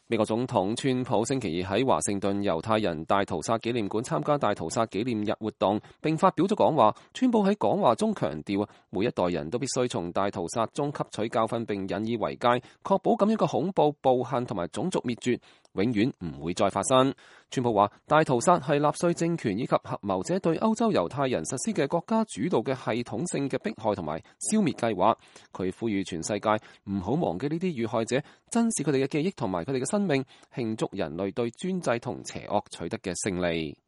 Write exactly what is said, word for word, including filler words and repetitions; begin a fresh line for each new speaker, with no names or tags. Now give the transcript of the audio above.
美國總統川普星期二喺華盛頓猶太人大屠殺紀念館參加大屠殺紀念日活動，並發表咗講話。川普喺講話中強調，每一代人都必須從大屠殺中吸取教訓，並引以為戒，確保咁樣嘅恐怖、暴行同埋種族滅絕永遠唔會再發生。川普話，大屠殺係納粹政權以及合謀者對歐洲猶太人實施嘅國家主導嘅系統性嘅迫害同埋消滅計劃。佢呼籲全世界唔好忘記呢啲遇害者，珍視佢哋嘅記憶同埋佢哋嘅生命，慶祝人類對專制同邪惡取得嘅勝利。